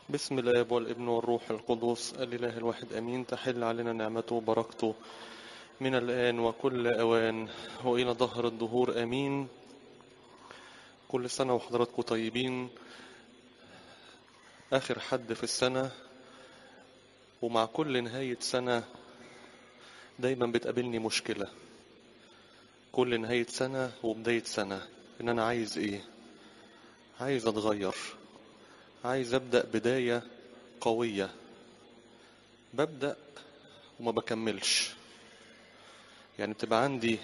بسم الآب والابن والروح القدس الإله الواحد أمين. تحل علينا نعمته وبركته من الآن وكل أوان وإلى ظهر الدهور آمين. كل سنة وحضراتكم طيبين. آخر حد في السنة، ومع كل نهاية سنة دايما بتقابلني مشكلة. كل نهاية سنة وبداية سنة إن أنا عايز إيه؟ عايز أتغير، عايز أبدأ بداية قوية. ببدأ وما بكملش، يعني بتبقى عندي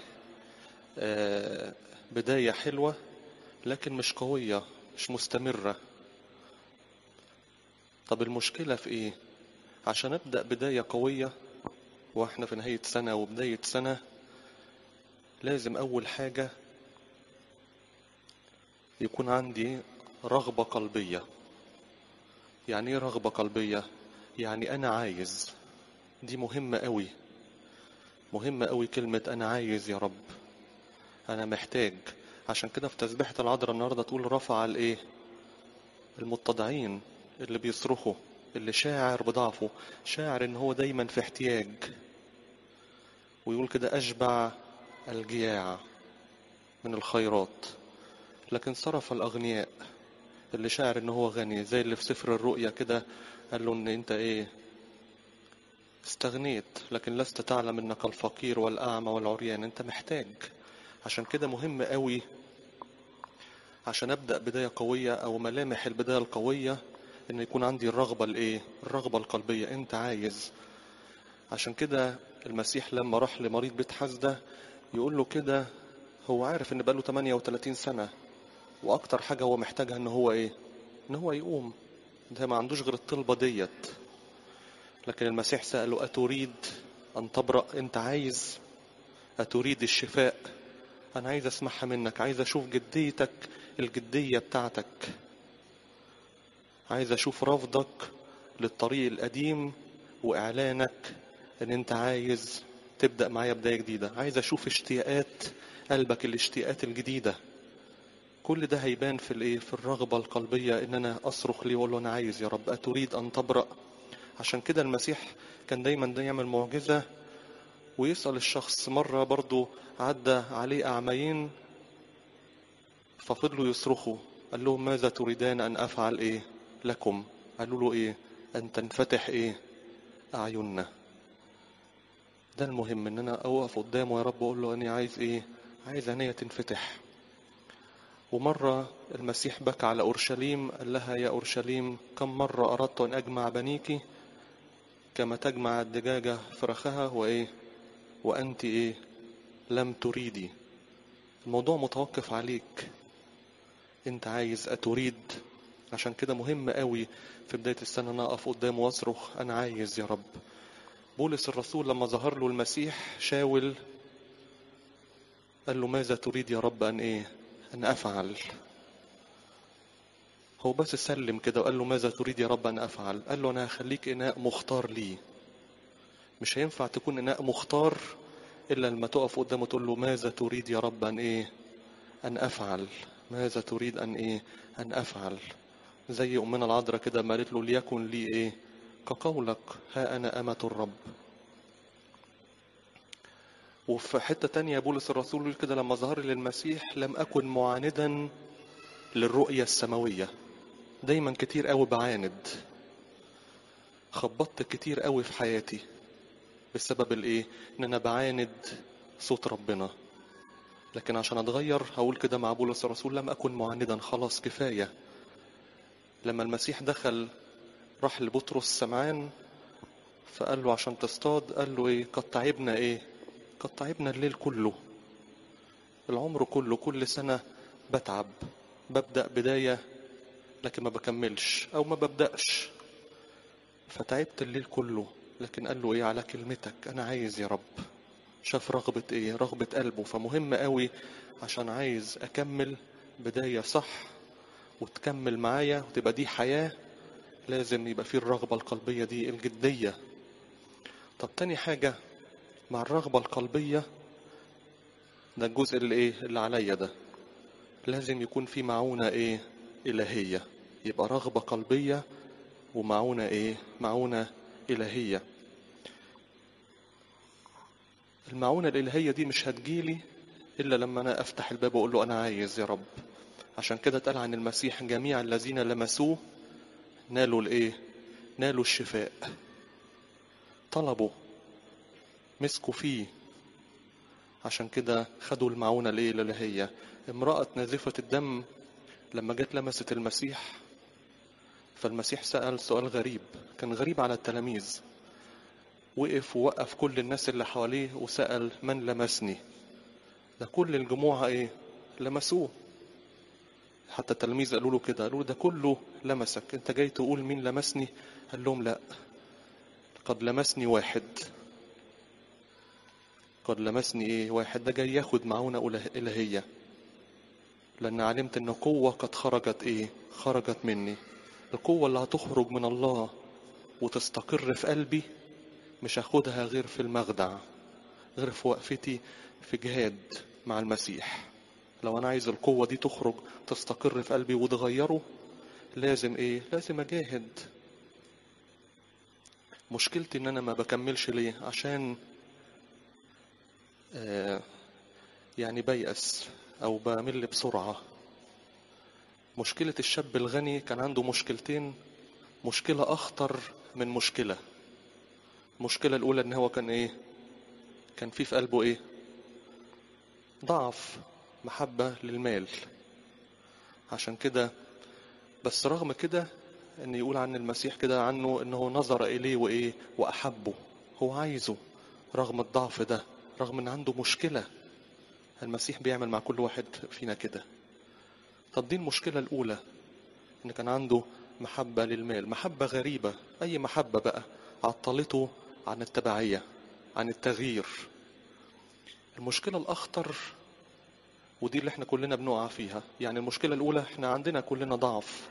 بداية حلوة لكن مش قوية، مش مستمرة. طب المشكلة في ايه؟ عشان ابدأ بداية قوية واحنا في نهاية سنة وبداية سنة، لازم اول حاجة يكون عندي رغبة قلبية. يعني ايه رغبة قلبية؟ يعني انا عايز. دي مهمة قوي، مهمة قوي كلمة انا عايز يا رب، انا محتاج. عشان كده في تسبيحة العذراء النهاردة تقول رفع الايه؟ المتضعين، اللي بيصرخوا، اللي شاعر بضعفه، شاعر ان هو دايما في احتياج. ويقول كده أشبع الجياع من الخيرات، لكن صرف الأغنياء. اللي شاعر إن هو غني، زي اللي في سفر الرؤيا كده قال له إن أنت إيه؟ استغنيت لكن لست تعلم إنك الفقير والأعمى والعريان. أنت محتاج. عشان كده مهم قوي عشان أبدأ بداية قوية أو ملامح البداية القوية إن يكون عندي الرغبة الإيه؟ الرغبة القلبية. أنت عايز. عشان كده المسيح لما راح لمريض بيت حزدة يقول له كده، هو عارف ان بقاله 38 سنة واكتر حاجة هو محتاجها ان هو ايه؟ ان هو يقوم. ده ما عندوش غير الطلبة ديت. لكن المسيح سأله اتريد ان تبرأ؟ انت عايز؟ اتريد الشفاء؟ انا عايز اسمعها منك، عايز اشوف جديتك، الجدية بتاعتك. عايز اشوف رفضك للطريق القديم واعلانك ان انت عايز تبدأ معايا بداية جديدة. عايز اشوف اشتياقات قلبك، الاشتياقات الجديدة. كل ده هيبان في الايه؟ في الرغبة القلبية، ان انا اصرخ ليه واقول له انا عايز يا رب، اتريد ان تبرأ؟ عشان كده المسيح كان دايما ده يعمل معجزة ويسأل الشخص. مرة برضو عدى عليه اعميين ففضلوا يصرخوا، قال لهم ماذا تريدان ان افعل ايه لكم؟ قالوا له ايه؟ ان تنفتح ايه؟ اعيننا. ده المهم، ان انا اوقف قدامه يا رب واقول له انا عايز ايه؟ عايز عينيا تنفتح. ومرة المسيح بكى على أورشليم، قال لها يا أورشليم كم مرة أردت أن أجمع بنيك كما تجمع الدجاجة فرخها وإيه؟ وأنت إيه؟ لم تريدي. الموضوع متوقف عليك، أنت عايز أتريد. عشان كده مهم قوي في بداية السنة أنا أقف قدامه وأصرخ أنا عايز يا رب. بولس الرسول لما ظهر له المسيح شاول قال له ماذا تريد يا رب أن إيه؟ أن أفعل. هو بس سلم كده وقال له ماذا تريد يا رب أن أفعل؟ قال له أنا هخليك إناء مختار لي. مش هينفع تكون إناء مختار إلا لما تقف قدامه تقول له ماذا تريد يا رب أن إيه؟ أن أفعل. ماذا تريد أن إيه؟ أن أفعل. زي أمنا العذراء كده ما قالت له ليكن لي إيه؟ كقولك، ها أنا أمة الرب. وفي حتة تانية بولس الرسول يقول كده لما ظهر للمسيح لم أكن معاندا للرؤية السماوية. دايما كتير قوي بعاند، خبطت كتير قوي في حياتي بسبب الايه؟ ان انا بعاند صوت ربنا. لكن عشان اتغير هقول كده مع بولس الرسول لم اكن معاندا، خلاص كفاية. لما المسيح دخل راح لبطرس سمعان فقال له عشان تصطاد، قال له ايه؟ قد تعبنا ايه؟ قد تعبنا الليل كله، العمر كله، كل سنة بتعب، ببدأ بداية لكن ما بكملش او ما ببدأش، فتعبت الليل كله. لكن قال له ايه؟ على كلمتك انا عايز يا رب. شاف رغبة ايه؟ رغبة قلبه. فمهم قوي عشان عايز اكمل بداية صح وتكمل معايا وتبقى دي حياة، لازم يبقى فيه الرغبة القلبية دي، الجدية. طب تاني حاجة مع الرغبة القلبية، ده الجزء اللي ايه؟ اللي عليا ده، لازم يكون في معونة ايه؟ إلهية. يبقى رغبة قلبية ومعونة ايه؟ معونة إلهية. المعونة الإلهية دي مش هتجيلي إلا لما أنا أفتح الباب وأقول له أنا عايز يا رب. عشان كده اتقال عن المسيح جميع الذين لمسوه نالوا الايه؟ نالوا الشفاء. طلبوا، مسكوا فيه، عشان كده خدوا المعونة الايه؟ الإلهية. امرأة نازفة الدم لما جت لمست المسيح، فالمسيح سأل سؤال غريب، كان غريب على التلاميذ. وقف ووقف كل الناس اللي حواليه وسأل من لمسني؟ ده كل الجموع ايه؟ لمسوه. حتى التلاميذ قالوا له كده، قالوا له ده كله لمسك، انت جاي تقول مين لمسني؟ قال لهم لا، قد لمسني واحد. قد لمسني ايه؟ واحد. ده جاي ياخد معونة إلهية، لأن علمت ان قوة قد خرجت ايه؟ خرجت مني. القوة اللي هتخرج من الله وتستقر في قلبي مش هاخدها غير في المخدع، غير في وقفتي في جهاد مع المسيح. لو انا عايز القوة دي تخرج تستقر في قلبي وتغيره، لازم ايه؟ لازم اجاهد. مشكلتي ان انا ما بكملش. ليه؟ عشان يعني بيأس او بمل بسرعة. مشكلة الشاب الغني كان عنده مشكلتين، مشكلة اخطر من مشكلة. المشكلة الاولى ان هو كان ايه؟ كان في قلبه ايه؟ ضعف، محبة للمال. عشان كده بس رغم كده ان يقول عن المسيح كده عنه انه نظر اليه وايه؟ واحبه. هو عايزه رغم الضعف ده، رغم ان عنده مشكلة. المسيح بيعمل مع كل واحد فينا كده. طب دي المشكلة الاولى، ان كان عنده محبة للمال، محبة غريبة، اي محبة بقى عطلته عن التبعية، عن التغيير. المشكلة الاخطر ودي اللي احنا كلنا بنقع فيها، يعني المشكلة الاولى احنا عندنا كلنا ضعف،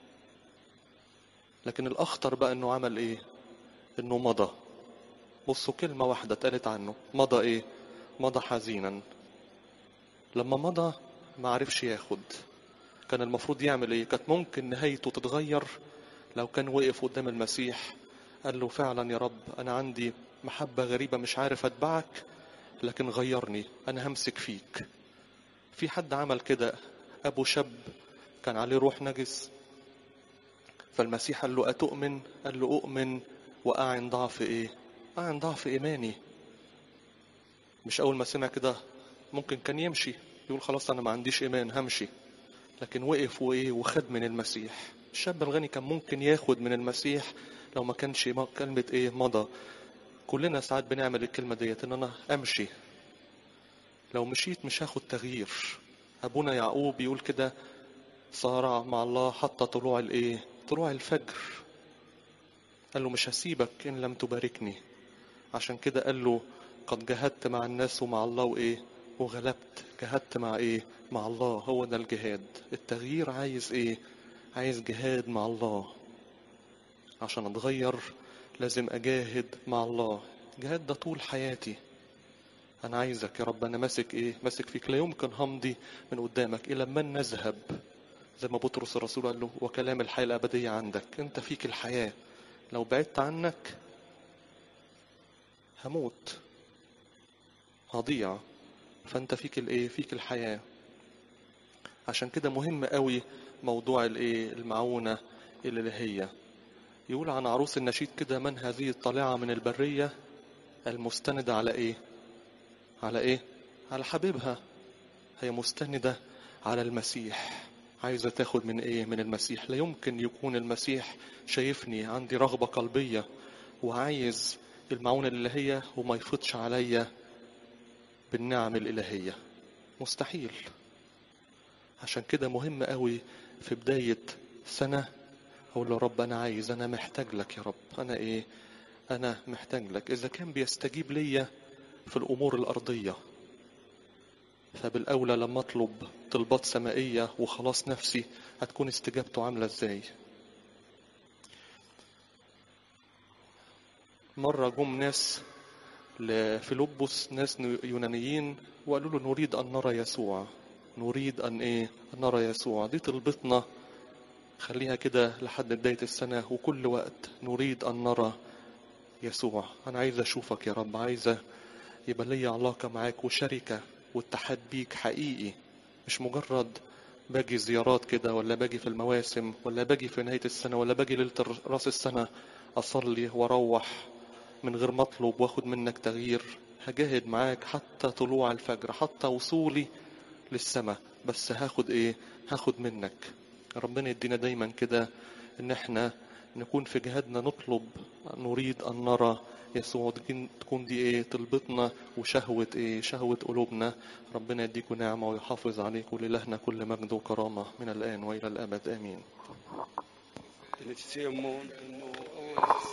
لكن الاخطر بقى انه عمل ايه؟ انه مضى. بصوا كلمة واحدة اتقالت عنه، مضى ايه؟ مضى حزينا. لما مضى ما عرفش ياخد. كان المفروض يعمل ايه؟ كانت ممكن نهايته تتغير لو كان وقف قدام المسيح قال له فعلا يا رب انا عندي محبة غريبة مش عارف اتبعك، لكن غيرني، انا همسك فيك. في حد عمل كده، ابو شاب كان عليه روح نجس، فالمسيح قال له اتؤمن؟ قال له اؤمن واعن ضعف ايه؟ اعن ضعف ايماني. مش اول ما سمع كده ممكن كان يمشي يقول خلاص انا ما عنديش ايمان همشي، لكن وقف وايه؟ وخد من المسيح. الشاب الغني كان ممكن ياخد من المسيح لو ما كانش كلمة ايه؟ مضى. كلنا ساعات بنعمل الكلمة ديت، ان انا امشي، لو مشيت مش هاخد تغيير. ابونا يعقوب يقول كده صارع مع الله حتى طلوع الايه؟ طلوع الفجر. قال له مش هسيبك ان لم تباركني. عشان كده قال له قد جهدت مع الناس ومع الله وايه؟ وغلبت. جهدت مع ايه؟ مع الله. هو ده الجهاد. التغيير عايز ايه؟ عايز جهاد مع الله. عشان اتغير لازم اجاهد مع الله. جهاد ده طول حياتي. انا عايزك يا رب، انا ماسك ايه؟ ماسك فيك، لا يمكن همضي من قدامك الى من نذهب. زي ما بطرس الرسول قال له وكلام الحياة الابدية عندك. انت فيك الحياة، لو بعدت عنك هموت، هضيع. فانت فيك الايه؟ فيك الحياة. عشان كده مهم قوي موضوع الايه؟ المعونة الالهية. يقول عن عروس النشيد كده من هذه الطالعة من البرية المستندة على ايه؟ على ايه؟ على حبيبها. هي مستندة على المسيح، عايزة تاخد من ايه؟ من المسيح. لا يمكن يكون المسيح شايفني عندي رغبة قلبية وعايز المعونة الالهية وما يفضش عليا بالنعم الالهية، مستحيل. عشان كده مهم قوي في بداية سنة اقول له رب انا عايز، انا محتاج لك يا رب. انا ايه؟ انا محتاج لك. اذا كان بيستجيب ليا في الامور الارضية، فبالاولى لما اطلب طلبات سمائية وخلاص نفسي هتكون استجابته عاملة ازاي؟ مرة جم ناس لفيلبس، ناس يونانيين، وقالوا له نريد ان نرى يسوع. نريد ان ايه؟ ان نرى يسوع. دي طلبتنا خليها كده لحد بداية السنة، وكل وقت نريد أن نرى يسوع. أنا عايز أشوفك يا رب، عايزة يبقى لي علاقة معاك وشركة واتحاد بيك حقيقي، مش مجرد باجي زيارات كده، ولا باجي في المواسم، ولا باجي في نهاية السنة، ولا باجي ليلة راس السنة أصلي وأروح من غير ما أطلب وأخد منك تغيير. هجاهد معاك حتى طلوع الفجر، حتى وصولي للسماء، بس هاخد إيه؟ هاخد منك. ربنا يدينا دايما كده إن احنا نكون في جهادنا نطلب، نريد أن نرى يسوع. تكون دي ايه طلبتنا وشهوة ايه شهوة قلوبنا. ربنا يديكم نعمة ويحافظ عليكم، ولإلهنا كل مجد وكرامة من الآن وإلى الأبد آمين.